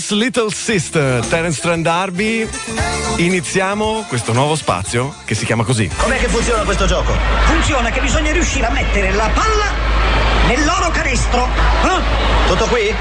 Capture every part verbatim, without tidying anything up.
Jones Little Sister, Terence Trent D'Arby. Iniziamo questo nuovo spazio che si chiama così. Com'è che funziona questo gioco? Funziona che bisogna riuscire a mettere la palla nel loro canestro. Eh? Tutto qui?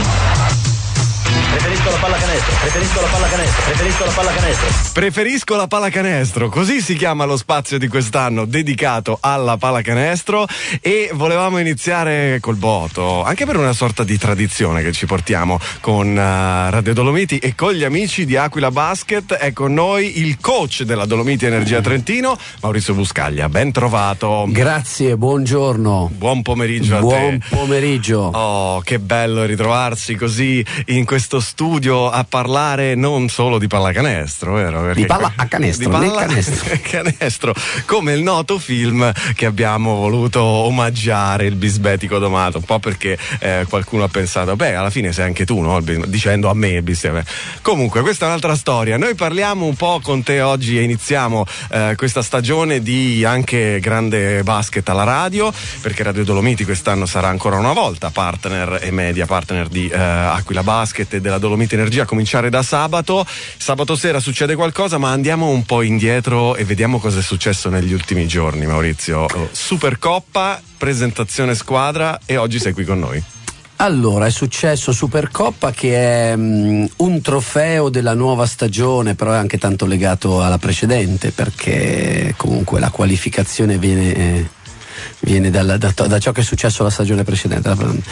Preferisco la pallacanestro, preferisco la pallacanestro, preferisco la pallacanestro. Preferisco la pallacanestro, così si chiama lo spazio di quest'anno dedicato alla pallacanestro, e volevamo iniziare col botto, anche per una sorta di tradizione che ci portiamo con uh, Radio Dolomiti e con gli amici di Aquila Basket. È con noi il coach della Dolomiti Energia Trentino, Maurizio Buscaglia. Ben trovato. Grazie, buongiorno. Buon pomeriggio a Buon te. Buon pomeriggio. Oh, che bello ritrovarsi così in questo studio a parlare non solo di pallacanestro, vero? Perché di palla a canestro, di palla nel canestro. canestro, come il noto film che abbiamo voluto omaggiare, il Bisbetico domato, un po' perché eh, qualcuno ha pensato, beh, alla fine sei anche tu, no? Dicendo a me il Bisbetico. Comunque, questa è un'altra storia. Noi parliamo un po' con te oggi e iniziamo eh, questa stagione di anche grande basket alla radio, perché Radio Dolomiti quest'anno sarà ancora una volta partner e media partner di eh, Aquila Basket e della Dolomiti Energia, a cominciare da sabato. Sabato sera succede qualcosa, ma andiamo un po' indietro e vediamo cosa è successo negli ultimi giorni, Maurizio. Supercoppa, presentazione squadra, e oggi sei qui con noi. Allora, è successo Supercoppa, che è um, un trofeo della nuova stagione, però è anche tanto legato alla precedente, perché comunque la qualificazione viene... Eh, viene dalla, da, da ciò che è successo la stagione precedente.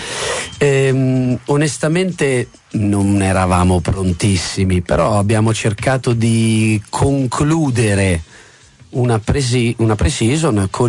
Ehm, onestamente non eravamo prontissimi, però abbiamo cercato di concludere una, presi, una pre-season con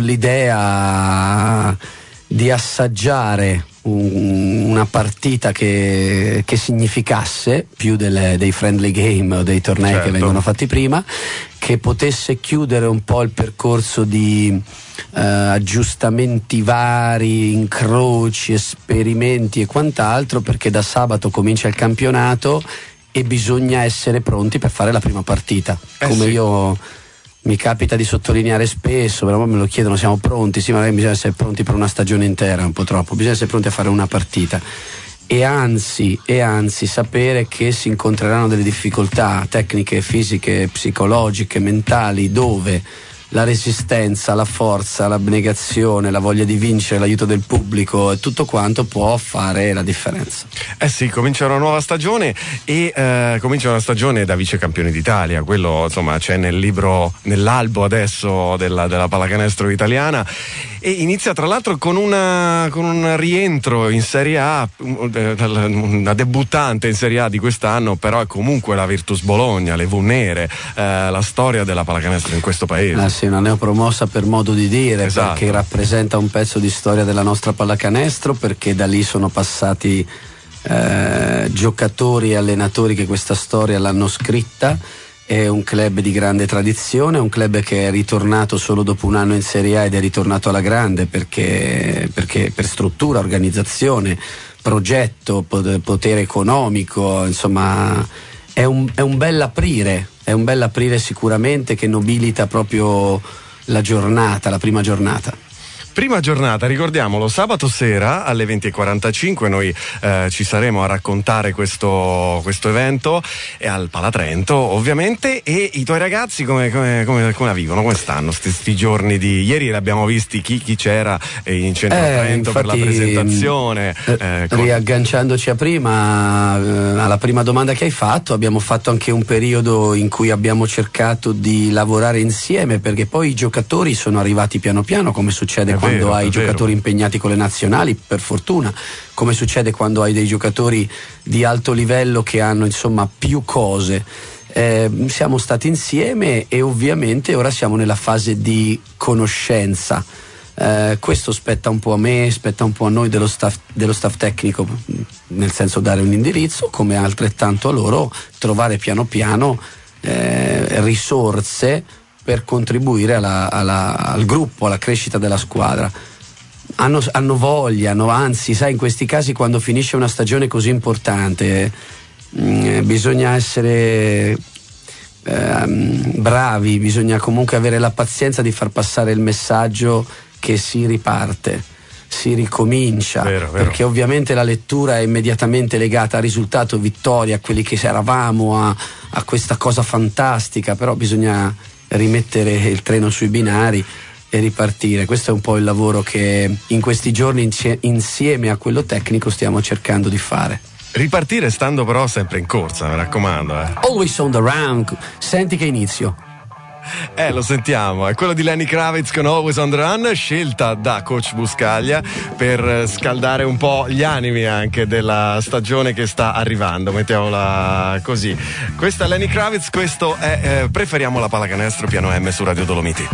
l'idea di assaggiare un, una partita che, che significasse più delle, dei friendly game o dei tornei, certo, che vengono fatti prima, che potesse chiudere un po' il percorso di Uh, aggiustamenti vari, incroci, esperimenti e quant'altro, perché da sabato comincia il campionato e bisogna essere pronti per fare la prima partita. Eh Come sì. io mi capita di sottolineare spesso, però me lo chiedono, siamo pronti? Sì, ma bisogna essere pronti per una stagione intera, un po' troppo, bisogna essere pronti a fare una partita. E anzi, e anzi sapere che si incontreranno delle difficoltà tecniche, fisiche, psicologiche, mentali, dove la resistenza, la forza, l'abnegazione, la voglia di vincere, l'aiuto del pubblico e tutto quanto può fare la differenza. Eh sì, comincia una nuova stagione e eh, comincia una stagione da vice campioni d'Italia, quello insomma c'è nel libro, nell'albo adesso della, della pallacanestro italiana, e inizia tra l'altro con, una, con un rientro in Serie A, una debuttante in Serie A di quest'anno, però è comunque la Virtus Bologna, le V Nere, eh, la storia della pallacanestro in questo paese. Ah, sì, una neopromossa per modo di dire, esatto, perché rappresenta un pezzo di storia della nostra pallacanestro, perché da lì sono passati eh, giocatori e allenatori che questa storia l'hanno scritta. È un club di grande tradizione, un club che è ritornato solo dopo un anno in Serie A ed è ritornato alla grande perché, perché per struttura, organizzazione, progetto, potere economico, insomma è un, è un bel aprire, è un bel aprire sicuramente, che nobilita proprio la giornata, la prima giornata. Prima giornata, ricordiamolo, sabato sera alle venti e quarantacinque noi eh, ci saremo a raccontare questo, questo evento, e al Palatrento ovviamente. E i tuoi ragazzi come, come, come, come la vivono? Come stanno sti giorni di ieri? L'abbiamo visti chi, chi c'era in centro eh, Trento per la presentazione. Eh, eh, con... Riagganciandoci a prima, eh, alla prima domanda che hai fatto, abbiamo fatto anche un periodo in cui abbiamo cercato di lavorare insieme, perché poi i giocatori sono arrivati piano piano, come succede È quando vero, hai giocatori vero. impegnati con le nazionali, per fortuna, come succede quando hai dei giocatori di alto livello che hanno insomma più cose. Eh, siamo stati insieme e ovviamente ora siamo nella fase di conoscenza. Eh, questo spetta un po' a me, spetta un po' a noi dello staff, dello staff tecnico, nel senso dare un indirizzo, come altrettanto a loro trovare piano piano eh, risorse per contribuire alla, alla, al gruppo, alla crescita della squadra. Hanno, hanno voglia, hanno, anzi, sai, in questi casi quando finisce una stagione così importante mh, bisogna essere ehm, bravi, bisogna comunque avere la pazienza di far passare il messaggio che si riparte. Si si ricomincia, vero, vero. Perché ovviamente la lettura è immediatamente legata al risultato, vittoria, a quelli che eravamo, a, a questa cosa fantastica, però bisogna rimettere il treno sui binari e ripartire. Questo è un po' il lavoro che in questi giorni insieme a quello tecnico stiamo cercando di fare. Ripartire stando però sempre in corsa, mi raccomando. Eh. Always on the run. Senti che inizio. Eh, lo sentiamo, è quello di Lenny Kravitz con Always on the Run, scelta da Coach Buscaglia per scaldare un po' gli animi anche della stagione che sta arrivando, mettiamola così. Questa è Lenny Kravitz, questo è eh, Preferiamo la pallacanestro, piano M su Radio Dolomiti.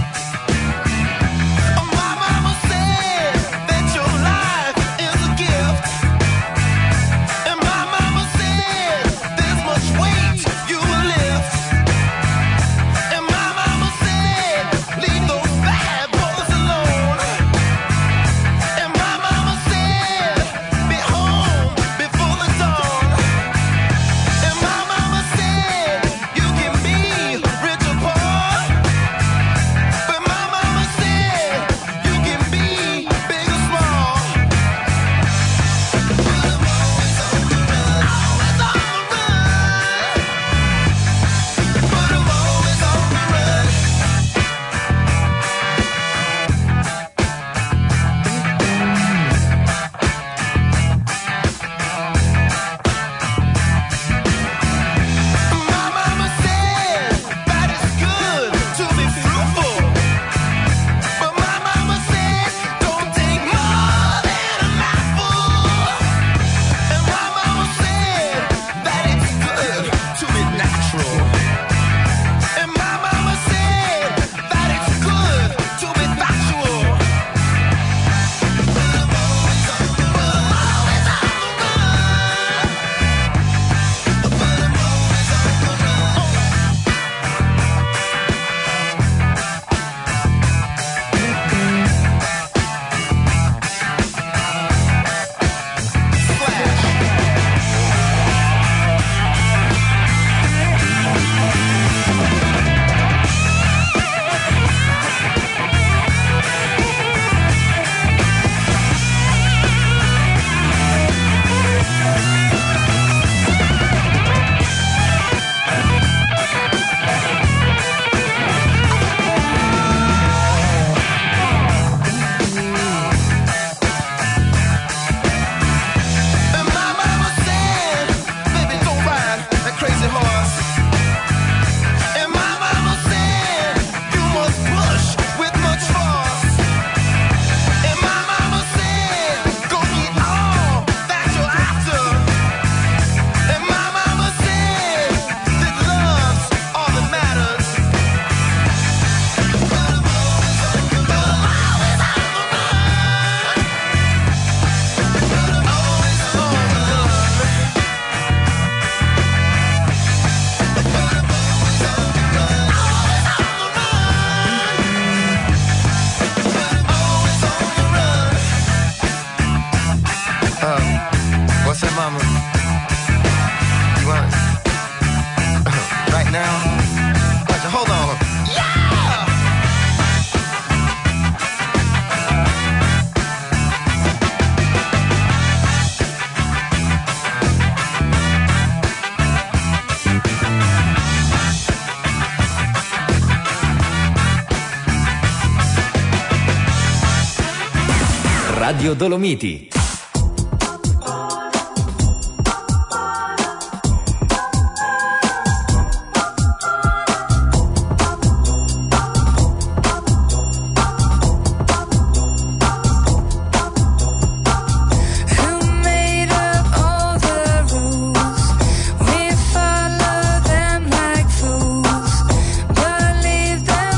Radio Dolomiti.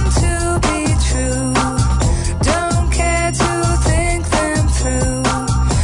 Don't care to think them through.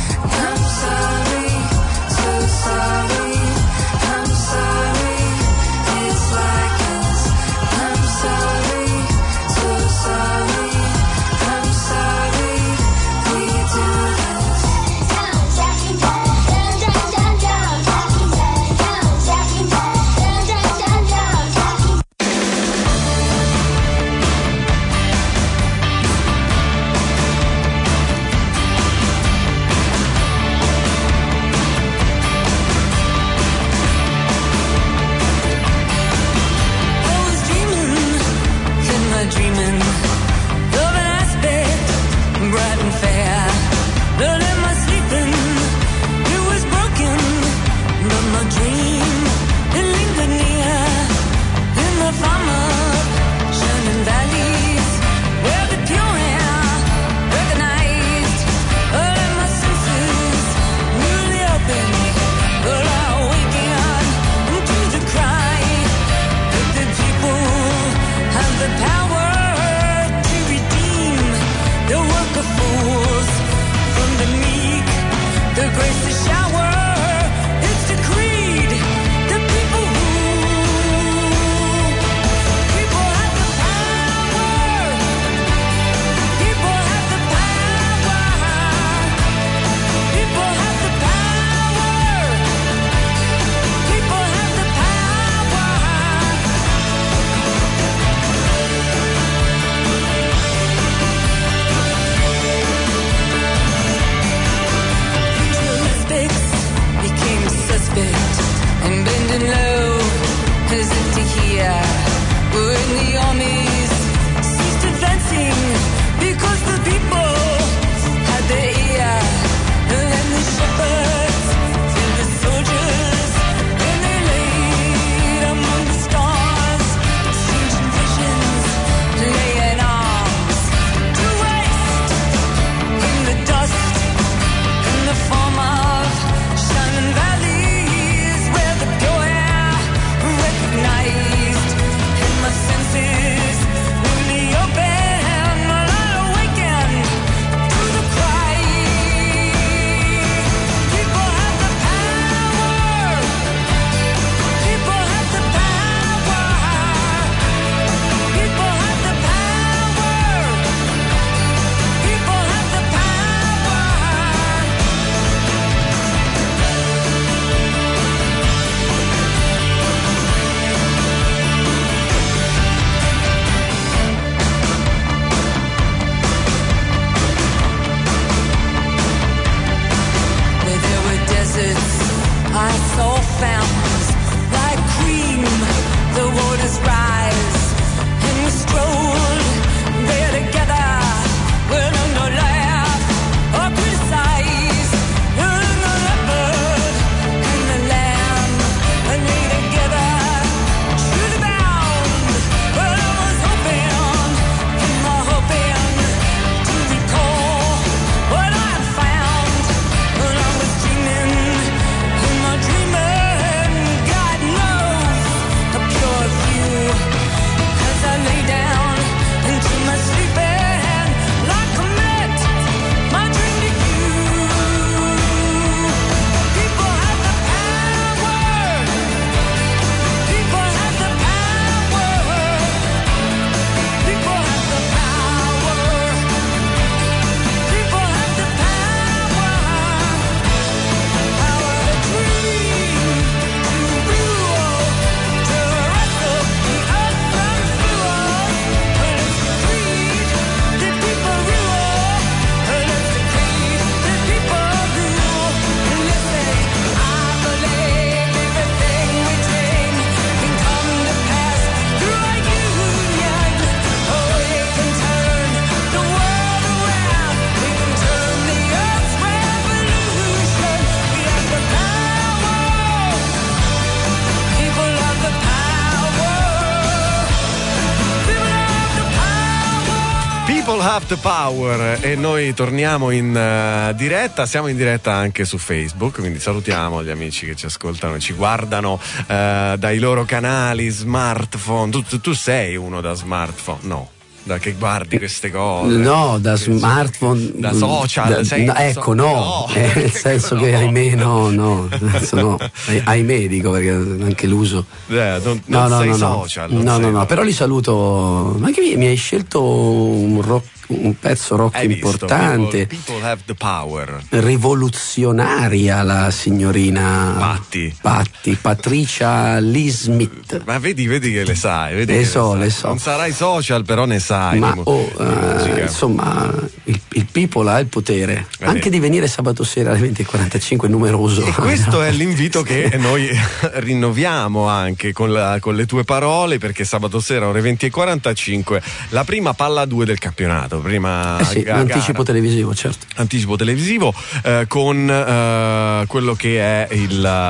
Have the Power e noi torniamo in uh, diretta, siamo in diretta anche su Facebook, quindi salutiamo gli amici che ci ascoltano e ci guardano uh, dai loro canali smartphone. Tu, tu, tu sei uno da smartphone? No. Da che guardi queste cose? No, da smartphone, da social, da, sei, no, ecco no, no. Eh, nel senso che no. ahimè no, no, no, ahimè dico perché anche l'uso. Eh, non, no, non no, sei no, social. No, no, no, no, però li saluto. Ma che mi hai scelto un rock, un pezzo rock Hai importante. Visto? People, people have the power. Rivoluzionaria la signorina Patti. Patti, Patricia Lee Smith. Ma vedi, vedi che le sai, vedi le che so, le, sai. le so. Non sarai social, però ne sai. Ma di, oh, di uh, insomma, il, il people ha il potere eh, anche di venire sabato sera alle venti e quarantacinque numeroso. E questo è l'invito che noi rinnoviamo anche con, la, con le tue parole, perché sabato sera ore venti e quarantacinque la prima palla due del campionato. Prima eh sì, gara, anticipo televisivo, certo. Anticipo televisivo eh, con eh, quello che è il,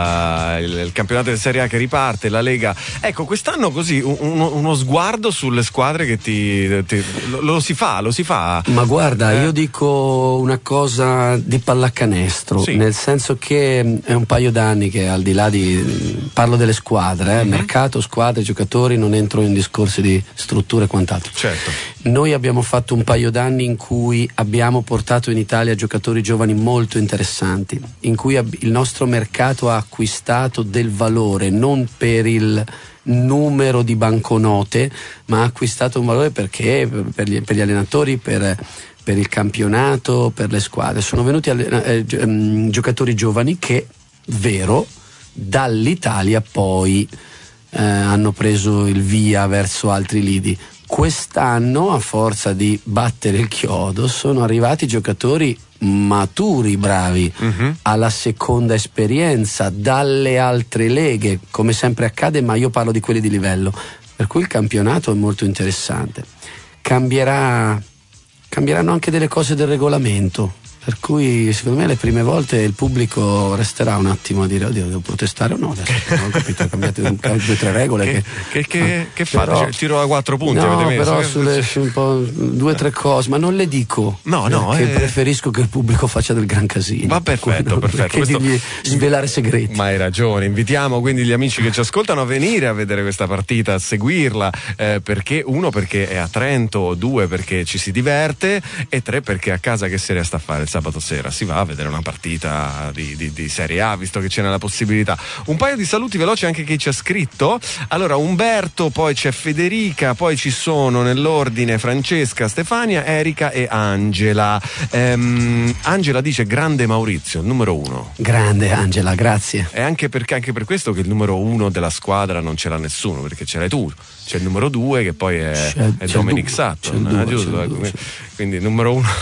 il, il campionato di Serie A che riparte, la Lega. Ecco, quest'anno così un, uno sguardo sulle squadre che ti, ti lo, lo si fa, lo si fa. Ma guarda, eh. io dico una cosa di pallacanestro, sì. nel senso che è un paio d'anni che al di là di parlo delle squadre, eh, mm-hmm. mercato, squadre, giocatori, non entro in discorsi di strutture e quant'altro. Certo. Noi abbiamo fatto un paio d'anni in cui abbiamo portato in Italia giocatori giovani molto interessanti, in cui ab- il nostro mercato ha acquistato del valore non per il numero di banconote, ma ha acquistato un valore perché per gli, per gli allenatori, per, per il campionato, per le squadre. Sono venuti eh, giocatori giovani che, vero, dall'Italia poi eh, hanno preso il via verso altri lidi. Quest'anno, a forza di battere il chiodo, sono arrivati giocatori maturi, bravi, uh-huh. alla seconda esperienza, dalle altre leghe, come sempre accade, ma io parlo di quelli di livello, per cui il campionato è molto interessante. Cambierà, cambieranno anche delle cose del regolamento, per cui secondo me le prime volte il pubblico resterà un attimo a dire oddio, devo protestare o no, adesso non ho capito, cambiate due o tre regole che, che, che, ah, che fate? Però, cioè, il tiro a quattro punti no, avete messo? però sulle, su un po' due o tre cose, ma non le dico, no, no, che eh, preferisco che il pubblico faccia del gran casino. Va perfetto, perfetto. Che Questo... digli svelare segreti. Ma hai ragione, invitiamo quindi gli amici che ci ascoltano a venire a vedere questa partita, a seguirla, eh, perché uno perché è a Trento, due perché ci si diverte e tre perché a casa che serie sta a fare il sabato sera? Si va a vedere una partita di, di, di Serie A, visto che ce n'è la possibilità. Un paio di saluti veloci anche chi ci ha scritto. Allora, Umberto, poi c'è Federica, poi ci sono nell'ordine Francesca, Stefania, Erika e Angela. Ehm, Angela dice grande Maurizio, il numero uno. Grande Angela, grazie. E anche perché anche per questo che il numero uno della squadra non ce l'ha nessuno, perché ce l'hai tu. C'è il numero due che poi è, c'è, è c'è Dominic Sutton, due, giusto? Due, quindi, quindi il numero uno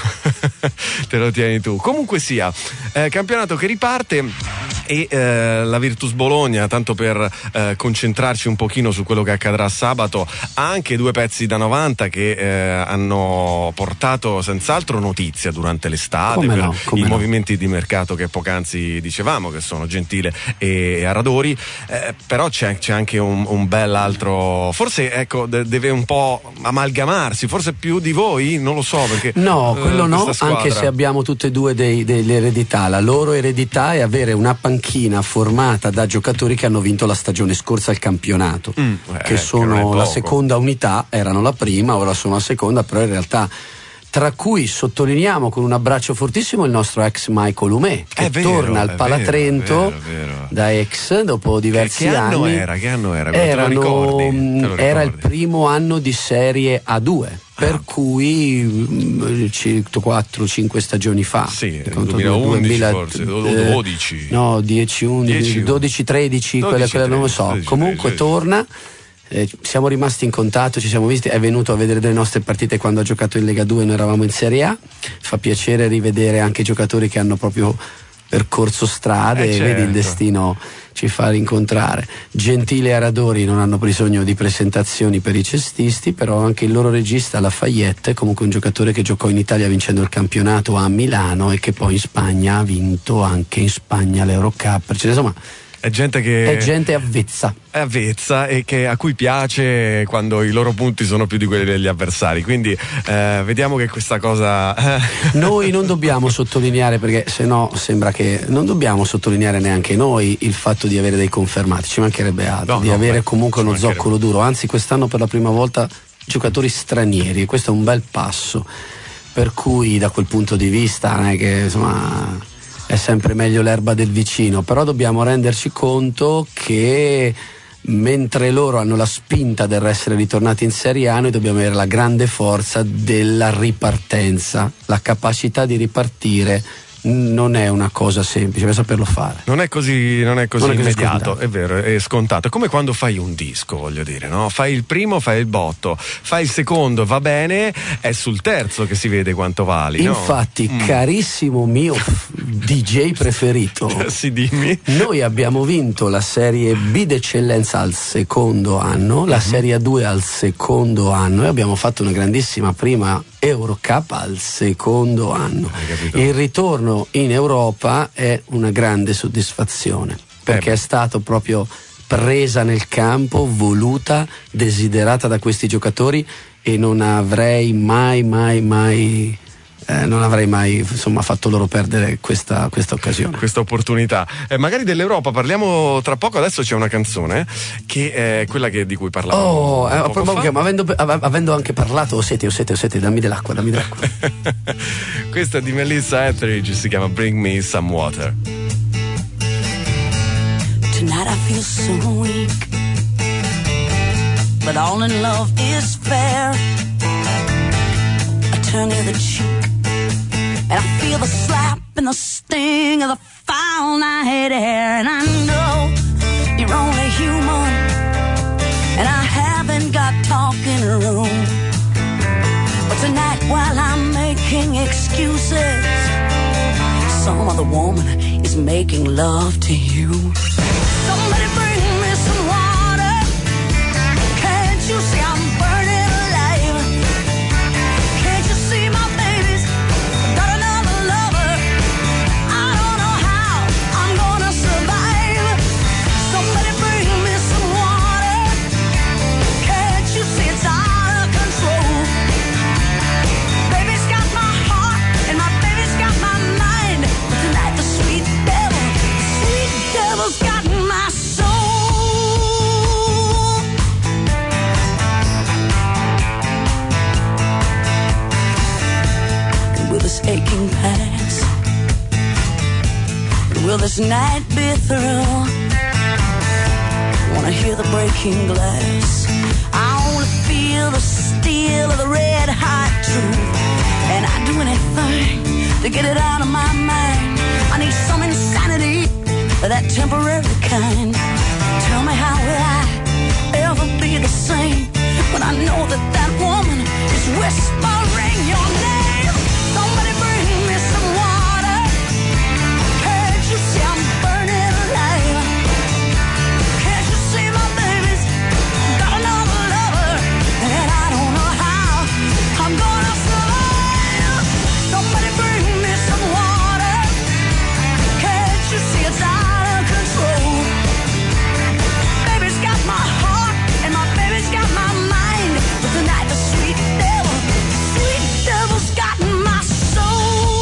te lo tieni tu. Comunque sia, eh, campionato che riparte e eh, la Virtus Bologna, tanto per eh, concentrarci un pochino su quello che accadrà sabato, ha anche due pezzi da novanta che eh, hanno portato senz'altro notizia durante l'estate come per no, i no. movimenti di mercato che poc'anzi dicevamo, che sono Gentile e Aradori, eh, però c'è, c'è anche un, un bel altro, forse ecco de- deve un po' amalgamarsi, forse più di voi, non lo so perché no, quello eh, no, anche se abbiamo tutte e due dei, delle eredità. La loro eredità è avere una panchina formata da giocatori che hanno vinto la stagione scorsa il campionato, mm, eh, che sono che la seconda unità, erano la prima, ora sono la seconda, però in realtà tra cui sottolineiamo con un abbraccio fortissimo il nostro ex Michael Umè, che vero, torna al Palatrento vero, vero, vero. da ex dopo diversi che, che anno anni. Era? Che anno era? Erano, te lo ricordi? Te lo ricordi? Era il primo anno di Serie A due, per ah. cui quattro cinque stagioni fa, sì, duemilaundici duemila, forse, dodici eh, no, dieci, undici, dodici, tredici, quelle, quelle non lo so, tredici, comunque tredici. Torna. Eh, siamo rimasti in contatto, ci siamo visti, è venuto a vedere delle nostre partite quando ha giocato in Lega due, noi eravamo in Serie A, fa piacere rivedere anche i giocatori che hanno proprio percorso strade, eh e certo. vedi il destino ci fa rincontrare. Gentile e Aradori non hanno bisogno di presentazioni per i cestisti, però anche il loro regista Lafayette è comunque un giocatore che giocò in Italia vincendo il campionato a Milano e che poi in Spagna ha vinto anche in Spagna l'Eurocup, cioè, insomma È gente che è gente avvezza. È avvezza e che, a cui piace quando i loro punti sono più di quelli degli avversari. Quindi eh, vediamo che questa cosa. Noi non dobbiamo sottolineare, perché se no sembra che non dobbiamo sottolineare neanche noi il fatto di avere dei confermati, ci mancherebbe altro, No, di no, avere beh, comunque ci uno mancherebbe. zoccolo duro. Anzi, quest'anno per la prima volta giocatori stranieri, e questo è un bel passo. Per cui da quel punto di vista non è che insomma è sempre meglio l'erba del vicino, però dobbiamo renderci conto che mentre loro hanno la spinta del essere ritornati in Serie A, noi dobbiamo avere la grande forza della ripartenza, la capacità di ripartire. Non è una cosa semplice, per saperlo fare. Non è così, non è così Non è così immediato, scontato. è vero, è scontato. È come quando fai un disco, voglio dire, no? Fai il primo, fai il botto, fai il secondo, va bene, è sul terzo che si vede quanto vali, no? Infatti, Mm. carissimo mio D J preferito, Sì, dimmi. noi abbiamo vinto la Serie B d'eccellenza al secondo anno, la Serie due al secondo anno, e abbiamo fatto una grandissima prima Eurocup al secondo anno. Hai capito? Il ritorno in Europa è una grande soddisfazione, perché Eh. è stato proprio presa nel campo, voluta, desiderata da questi giocatori, e non avrei mai mai mai eh, non avrei mai insomma fatto loro perdere questa, questa occasione. Questa opportunità. Eh, magari dell'Europa parliamo tra poco. Adesso c'è una canzone che è quella che, di cui parlavamo. Oh, eh, poco proprio fa. che- ma avendo, av- avendo anche parlato, ho sete, ho sete, ho sete, dammi dell'acqua, dammi dell'acqua. Questa è di Melissa Etheridge, si chiama Bring Me Some Water. Tonight I feel so weak, but all in love is fair. I turn the other cheek, and I feel the slap and the sting of the foul night air. And I know you're only human, and I haven't got talking room. But tonight, while I'm making excuses, some other woman is making love to you. Somebody bring me some water. Can't you see I'm burning alive? Can't you see my baby's got another lover? I don't know how I'm gonna survive. Somebody bring me some water. Can't you see it's out of control? Baby's got my heart and my baby's got my mind. But tonight the sweet devil, sweet devil's got my soul. And will this aching pass? And will this night be through? Wanna hear the breaking glass. I wanna feel the steel of the red hot truth. And I'd do anything to get it out of my mind. I need some insanity, that temporary kind. Tell me, how will I ever be the same when I know that that woman is whispering your name? Somebody bring me some water. Can't you see I'm burning alive? Can't you see my baby's got another lover? And I don't know how I'm gonna survive. Somebody bring me some water. Can't you see it's out of control? Baby's got my heart and my baby's got my mind. But tonight the sweet devil, sweet devil's got my soul.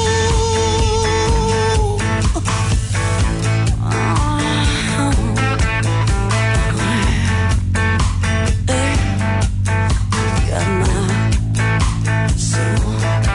Got my soul.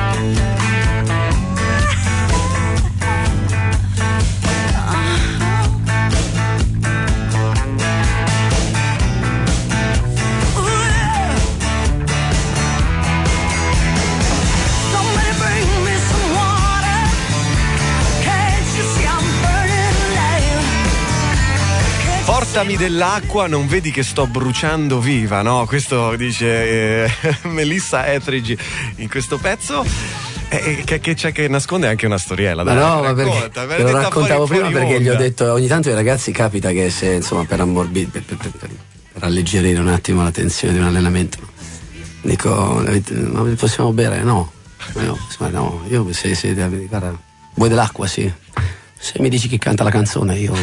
Somebody bring me some water. Can't you see I'm burning alive? Portami dell'acqua, non vedi che sto bruciando viva, no? Questo dice eh, Melissa Etheridge in questo pezzo. Eh, che, che c'è che nasconde anche una storiella. Ma dai, no, ma perché racconta, me te l'hai lo detta raccontavo fuori- prima, fuori perché gli ho onda. detto, ogni tanto ai ragazzi capita che se insomma per ammorbidire, per, per, per, per alleggerire un attimo la tensione di un allenamento, dico, ma possiamo bere? No, no, insomma, no, io se, se guarda, vuoi dell'acqua? Sì. Se mi dici chi canta la canzone io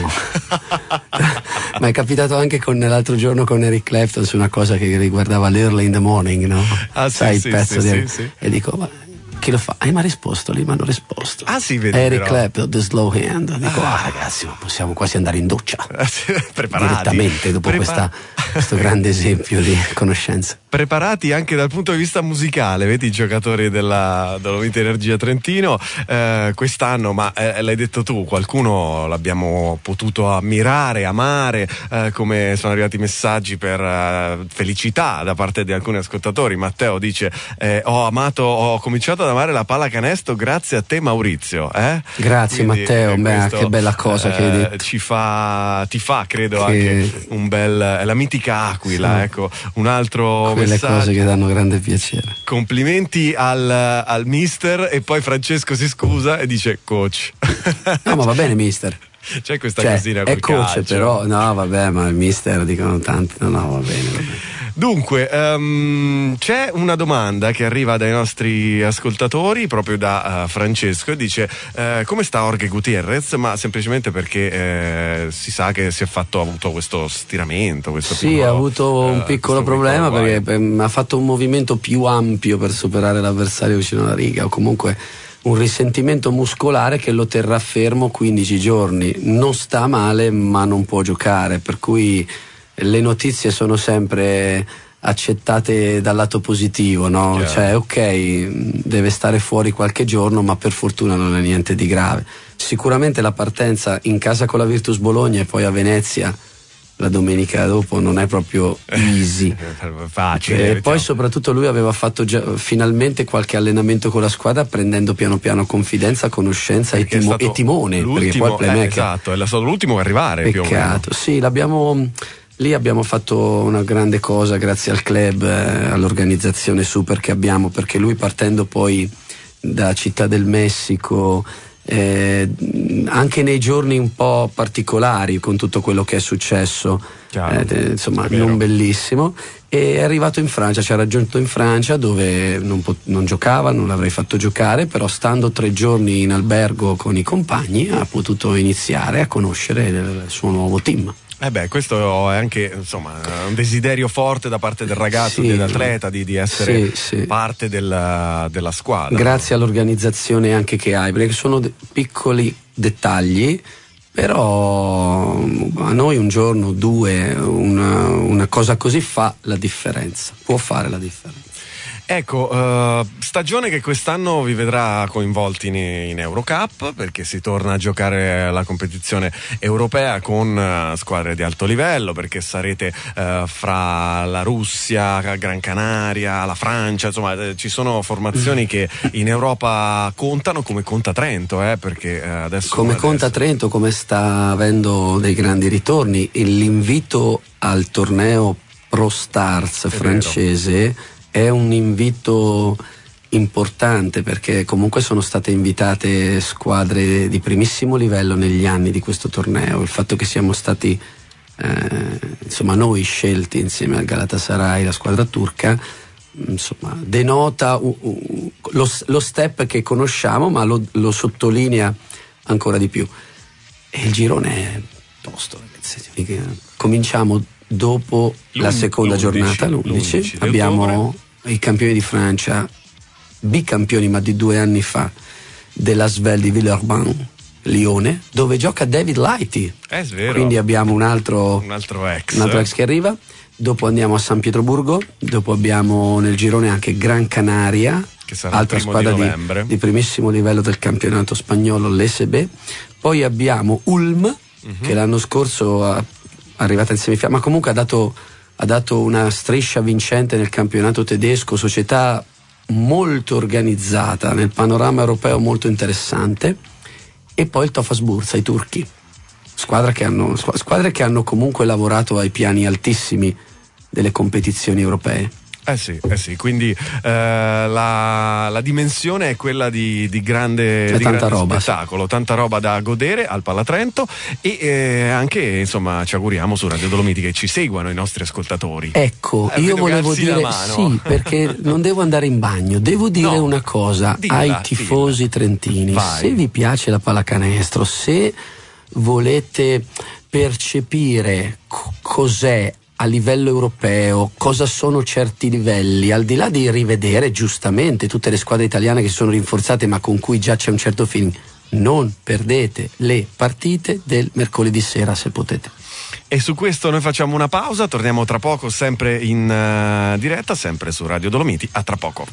ma è capitato anche con l'altro giorno con Eric Clapton su una cosa che riguardava l'Early in the Morning, no? Ah, sì, sai sì, il pezzo sì, di... sì, sì. E dico ma chi lo fa? E mi ha risposto lì, mi hanno risposto. Ah sì, vedi, Eric però. Clapton, The Slow Hand. Dico, ah, ragazzi, ma possiamo quasi andare in doccia. Preparati. Direttamente dopo Prepar- questa, questo grande esempio di conoscenza. Preparati anche dal punto di vista musicale, vedi i giocatori della Dolomiti Energia Trentino eh, quest'anno, ma eh, l'hai detto tu, qualcuno l'abbiamo potuto ammirare, amare, eh, come sono arrivati messaggi per eh, felicità da parte di alcuni ascoltatori. Matteo dice eh, ho amato, ho cominciato ad amare la pallacanestro grazie a te Maurizio. Eh? Grazie Quindi, Matteo, eh, beh, questo, che bella cosa eh, che hai detto. Ci fa, ti fa credo Che... anche un bel, è la mitica Aquila, sì. ecco, un altro quelle messaggio. cose che danno grande piacere. Complimenti al, al mister, e poi Francesco si scusa e dice coach. No, ma va bene mister. C'è questa Cioè, cosina è col coach calcio. però, no vabbè, ma il mister dicono tanti, no, no va bene, va bene. Dunque, um, c'è una domanda che arriva dai nostri ascoltatori, proprio da uh, Francesco, e dice uh, come sta Jorge Gutierrez, ma semplicemente perché uh, si sa che si è fatto, ha avuto questo stiramento, questo sì, piccolo, ha avuto un uh, piccolo problema perché per, ha fatto un movimento più ampio per superare l'avversario vicino alla riga, o comunque un risentimento muscolare che lo terrà fermo quindici giorni. Non sta male, ma non può giocare, per cui le notizie sono sempre accettate dal lato positivo, no? Chiaro. Cioè, ok, deve stare fuori qualche giorno, ma per fortuna non è niente di grave. Sicuramente la partenza in casa con la Virtus Bologna e poi a Venezia la domenica dopo non è proprio easy. Facile. E diciamo. poi soprattutto lui aveva fatto già finalmente qualche allenamento con la squadra, prendendo piano piano confidenza, conoscenza e, timo- e timone, perché poi il playmaker, eh, esatto, è stato l'ultimo a arrivare più o meno. peccato. Sì, l'abbiamo lì abbiamo fatto una grande cosa grazie al club, eh, all'organizzazione super che abbiamo, perché lui partendo poi da Città del Messico, eh, anche nei giorni un po' particolari con tutto quello che è successo, eh, insomma non bellissimo, e è arrivato in Francia, ci ha raggiunto in Francia dove non, pot- non giocava, non l'avrei fatto giocare, però stando tre giorni in albergo con i compagni ha potuto iniziare a conoscere il suo nuovo team. Eh beh, questo è anche insomma un desiderio forte da parte del ragazzo, sì, dell'atleta, di, di essere sì, sì. parte della, della squadra. Grazie all'organizzazione anche che hai, perché sono de- piccoli dettagli, però a noi un giorno, due, una, una cosa così fa la differenza, può fare la differenza. Ecco, uh, stagione che quest'anno vi vedrà coinvolti in, in Eurocup, perché si torna a giocare la competizione europea con uh, squadre di alto livello, perché sarete uh, fra la Russia, Gran Canaria, la Francia, insomma eh, ci sono formazioni che in Europa contano come conta Trento, eh, perché uh, adesso... Come adesso... conta Trento, come sta avendo dei grandi ritorni, e l'invito al torneo Pro Stars francese vero. È un invito importante, perché comunque sono state invitate squadre di primissimo livello negli anni di questo torneo. Il fatto che siamo stati eh, insomma noi scelti insieme al Galatasaray, la squadra turca, insomma denota uh, uh, lo, lo step che conosciamo, ma lo, lo sottolinea ancora di più. E il girone è tosto, ragazzi. Cominciamo dopo la seconda giornata, l'undici, abbiamo i campioni di Francia, bicampioni ma di due anni fa, della Svel di Villeurbanne, Lione, dove gioca David Lighty. È vero. Quindi abbiamo un altro, un altro ex. un altro ex che arriva. Dopo andiamo a San Pietroburgo, dopo abbiamo nel girone anche Gran Canaria, che sarà altra il primo squadra di, di, novembre. di primissimo livello del campionato spagnolo, l'S B. Poi abbiamo Ulm, uh-huh. che l'anno scorso ha arrivata in semifinale, ma comunque ha dato, ha dato una striscia vincente nel campionato tedesco, società molto organizzata nel panorama europeo, molto interessante. E poi il Tofas Bursa, i turchi, squadra che hanno, squadre che hanno comunque lavorato ai piani altissimi delle competizioni europee. Eh sì, eh sì, quindi eh, la, la dimensione è quella di, di grande, C'è di tanta grande roba, spettacolo, tanta roba da godere al Palatrento e eh, anche insomma ci auguriamo su Radio Dolomiti che ci seguano i nostri ascoltatori. Ecco, Eh, io vedo volevo che alzi la dire mano. sì, perché non devo andare in bagno, devo dire No, una cosa dilla, ai tifosi dilla. trentini. Vai. Se vi piace la pallacanestro, se volete percepire co- cos'è a livello europeo, cosa sono certi livelli, al di là di rivedere giustamente tutte le squadre italiane che sono rinforzate ma con cui già c'è un certo feeling, non perdete le partite del mercoledì sera se potete. E su questo noi facciamo una pausa, torniamo tra poco sempre in uh, diretta, sempre su Radio Dolomiti. A tra poco.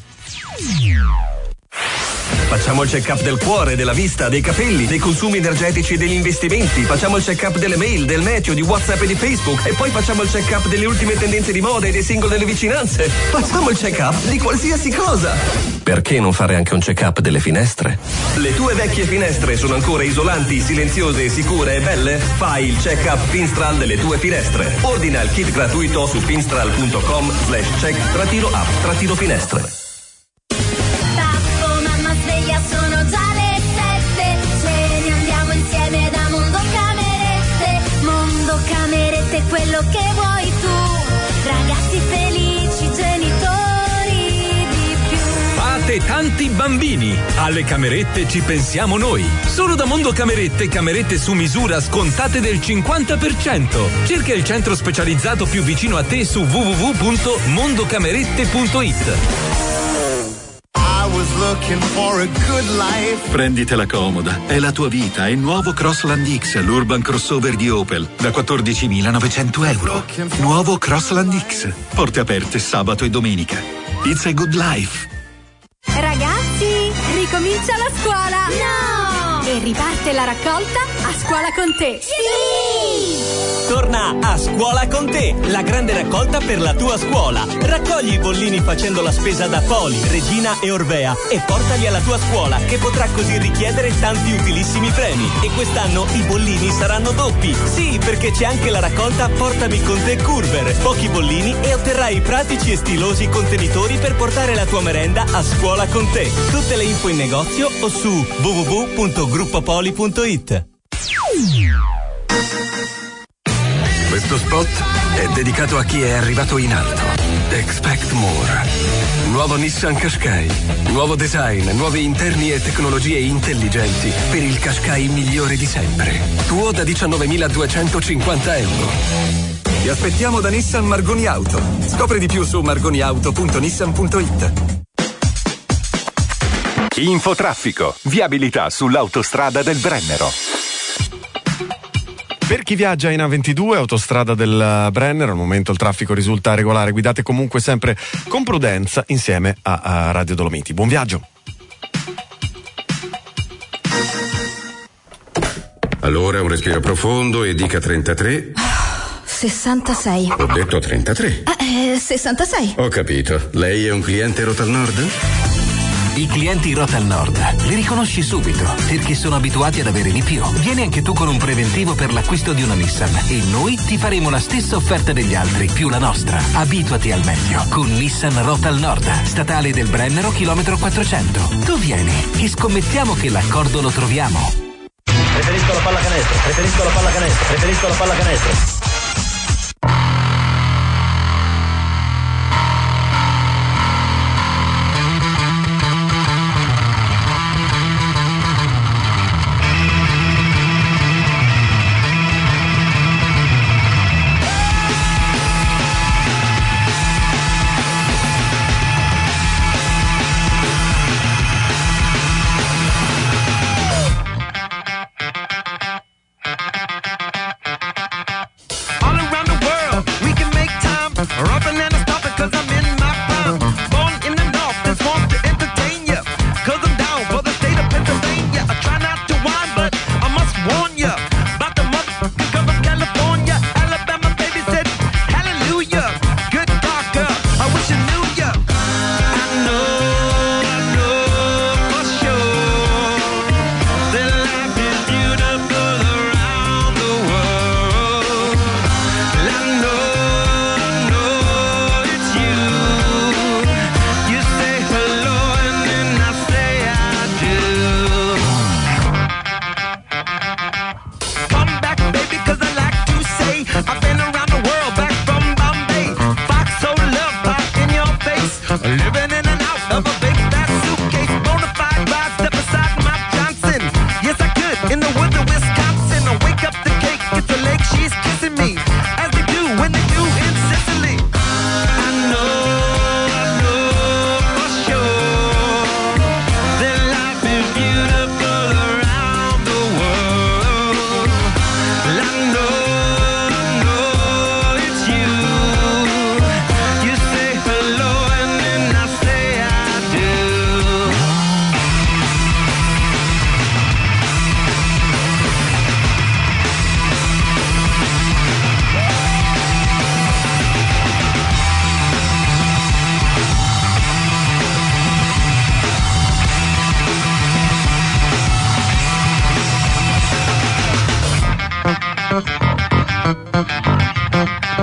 Facciamo il check-up del cuore, della vista, dei capelli, dei consumi energetici e degli investimenti. Facciamo il check-up delle mail, del meteo, di WhatsApp e di Facebook. E poi facciamo il check-up delle ultime tendenze di moda e dei singoli delle vicinanze. Facciamo il check-up di qualsiasi cosa. Perché non fare anche un check-up delle finestre? Le tue vecchie finestre sono ancora isolanti, silenziose, sicure e belle? Fai il check-up Finstral delle tue finestre. Ordina il kit gratuito su finstral punto com slash check trattino up trattino finestre. Sono già le sette, ce ne andiamo insieme da Mondo Camerette. Mondo Camerette, quello che vuoi tu. Ragazzi felici, genitori di più. Fate tanti bambini, alle camerette ci pensiamo noi. Solo da Mondo Camerette, camerette su misura scontate del cinquanta per cento. Cerca il centro specializzato più vicino a te su w w w punto mondocamerette punto i t. Prenditela comoda, è la tua vita, è il nuovo Crossland X, l'urban crossover di Opel, da quattordicimilanovecento euro. Nuovo Crossland X, porte aperte sabato e domenica. It's a good life. Ragazzi, ricomincia la scuola! No! E riparte la raccolta a scuola con te! Sì! Torna a Scuola con te, la grande raccolta per la tua scuola. Raccogli i bollini facendo la spesa da Poli, Regina e Orvea e portali alla tua scuola, che potrà così richiedere tanti utilissimi premi. E quest'anno i bollini saranno doppi. Sì, perché c'è anche la raccolta Portami con te Curver. Pochi bollini e otterrai pratici e stilosi contenitori per portare la tua merenda a scuola con te. Tutte le info in negozio o su w w w punto gruppopoli punto i t. Questo spot è dedicato a chi è arrivato in alto. Expect more. Nuovo Nissan Qashqai. Nuovo design, nuovi interni e tecnologie intelligenti per il Qashqai migliore di sempre. Tuo da diciannovemiladuecentocinquanta euro. Ti aspettiamo da Nissan Margoni Auto. Scopri di più su margoniauto punto nissan punto i t. Infotraffico. Viabilità sull'autostrada del Brennero. Per chi viaggia in A ventidue, autostrada del Brennero, al momento il traffico risulta regolare. Guidate comunque sempre con prudenza insieme a, a Radio Dolomiti. Buon viaggio! Allora un respiro profondo e dica trentatré. sessantasei. Ho detto trentatré. Eh, sessantasei. Ho capito. Lei è un cliente Rotal Nord? I clienti Rotal Nord li riconosci subito perché sono abituati ad avere di più. Vieni anche tu con un preventivo per l'acquisto di una Nissan e noi ti faremo la stessa offerta degli altri più la nostra. Abituati al meglio con Nissan Rotal Nord, statale del Brennero, chilometro quattrocento. Tu vieni e scommettiamo che l'accordo lo troviamo. Preferisco la pallacanestro, preferisco la pallacanestro, preferisco la pallacanestro.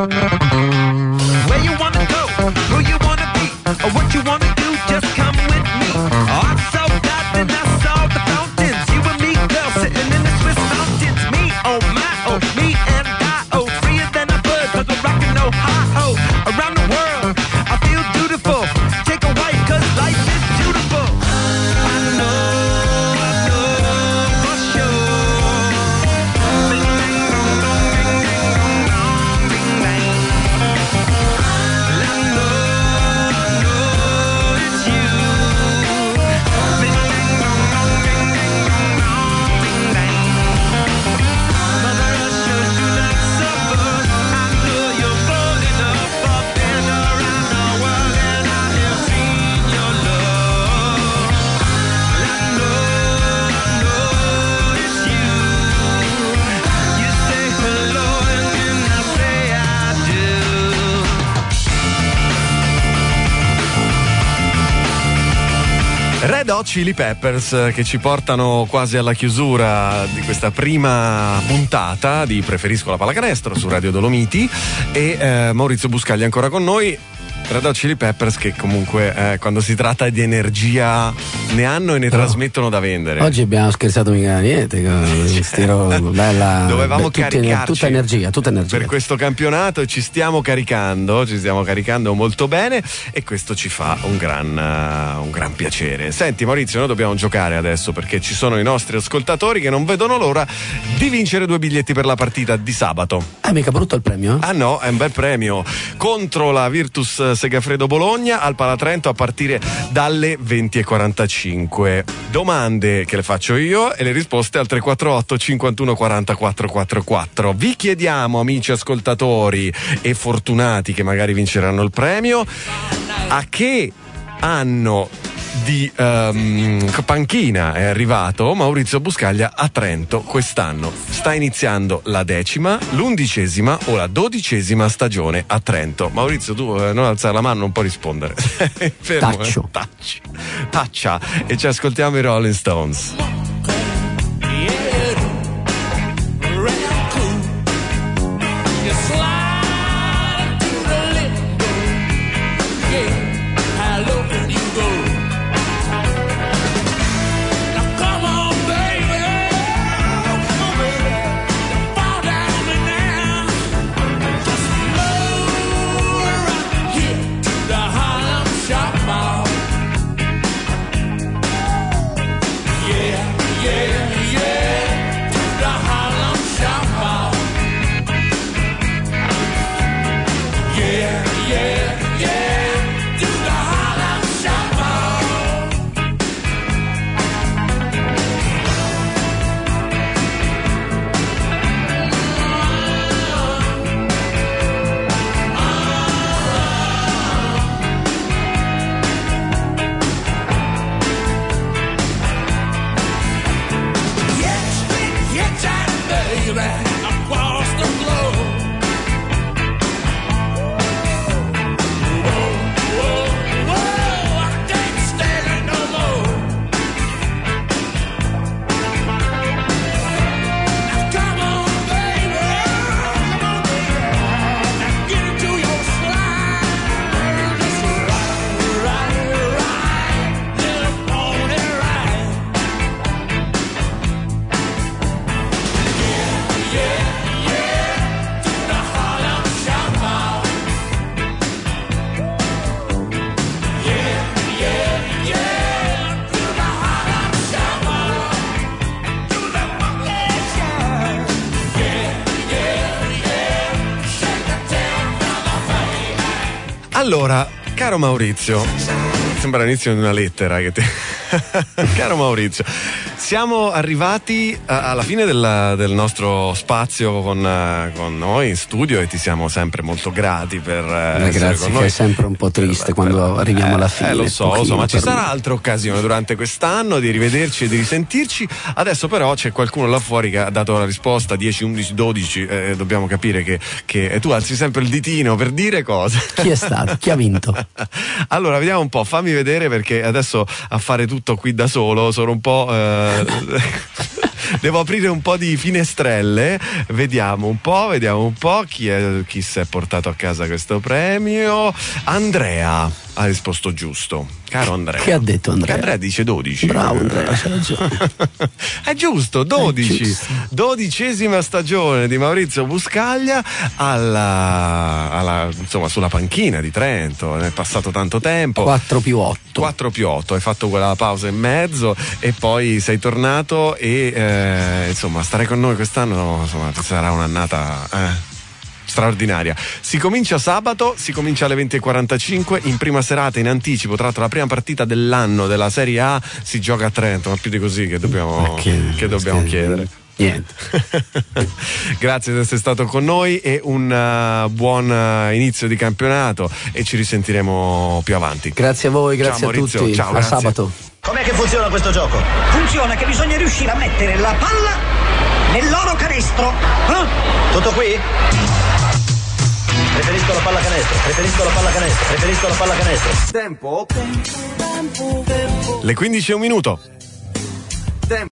Where you wanna go, who you wanna be, or what you wanna do, just come with me. Oh, I'm so glad that I saw the fountains. You and me, girl, sitting in the Swiss mountains. Me, oh my, oh, me and I, oh, freer than a bird, cause we're rockin' Ohio. Around the world, I feel dutiful. Take a wife, cause life is beautiful. I know, I know for sure. Bing, bang, bong, bong, bing, bing, bong, bong, bing, bang. I know, I know it's you. Bing, bang, bong, bong, bing, bing, bong, bong, bing, bang. Mother Russia, do not suffer. I know you're bold enough up and around the world, and I have seen your love. I know, I know it's you. You say hello and then I say I do. Red Hot Chili Peppers, che ci portano quasi alla chiusura di questa prima puntata di Preferisco la pallacanestro su Radio Dolomiti, e eh, Maurizio Buscaglia ancora con noi. Red Hot Chili Peppers che comunque eh, quando si tratta di energia ne hanno e ne trasmettono da vendere. Oggi abbiamo scherzato mica niente, stiro, bella, dovevamo beh, tutte, caricarci tutta energia, tutta energia per questo campionato, e ci stiamo caricando, ci stiamo caricando molto bene, e questo ci fa un gran, uh, un gran piacere. Senti Maurizio, noi dobbiamo giocare adesso perché ci sono i nostri ascoltatori che non vedono l'ora di vincere due biglietti per la partita di sabato. Ah, mica brutto il premio? Ah no, è un bel premio contro la Virtus Segafredo Bologna al Palatrento a partire dalle venti e quarantacinque. Domande che le faccio io e le risposte al tre quattro otto cinquantuno quarantaquattro quarantaquattro. Vi chiediamo, amici ascoltatori e fortunati che magari vinceranno il premio, a che anno di um, panchina è arrivato Maurizio Buscaglia a Trento quest'anno. Sta iniziando la decima, l'undicesima o la dodicesima stagione a Trento. Maurizio, tu eh, non alzare la mano, non puoi rispondere. Fermo, Taccio. Eh? Tacci. Taccia, e ci ascoltiamo i Rolling Stones. Allora, caro Maurizio, sembra l'inizio di una lettera che te... Caro Maurizio, siamo arrivati a, alla fine del, del nostro spazio con, con noi in studio, e ti siamo sempre molto grati per eh, essere grazie, con noi. che è sempre un po' triste per, quando per, arriviamo eh, alla fine. Eh, lo so, lo so, ma ci sarà me. altre occasioni durante quest'anno di rivederci e di risentirci. Adesso però c'è qualcuno là fuori che ha dato la risposta dieci, undici, dodici, eh, dobbiamo capire che, che tu alzi sempre il ditino per dire cose. Chi è stato? Chi ha vinto? Allora, vediamo un po', fammi vedere, perché adesso a fare tutto qui da solo sono un po'... Eh, devo aprire un po' di finestrelle, vediamo un po', vediamo un po' chi, è, chi si è portato a casa questo premio. Andrea ha risposto giusto. Caro Andrea. Che ha detto Andrea? Che Andrea dice dodici. Bravo Andrea, c'è ragione. È giusto, dodici. È giusto. Dodicesima stagione di Maurizio Buscaglia alla, alla, insomma, sulla panchina di Trento. È passato tanto tempo. quattro più otto. quattro più otto, hai fatto quella pausa in mezzo e poi sei tornato e eh, insomma stare con noi quest'anno insomma sarà un'annata eh. straordinaria. Si comincia sabato, si comincia alle venti e quarantacinque, in prima serata in anticipo, tra l'altro la prima partita dell'anno della Serie A si gioca a Trento, ma più di così che dobbiamo, che, che dobbiamo che, chiedere. Niente. Grazie di essere stato con noi e un uh, buon uh, inizio di campionato e ci risentiremo più avanti. Grazie a voi, grazie Ciao, a Maurizio. tutti. Ciao, a grazie. sabato. Com'è che funziona questo gioco? Funziona che bisogna riuscire a mettere la palla nel loro canestro. Eh? Tutto qui? Preferisco la pallacanestro, preferisco la pallacanestro, preferisco la pallacanestro. Tempo. Le quindici e un minuto.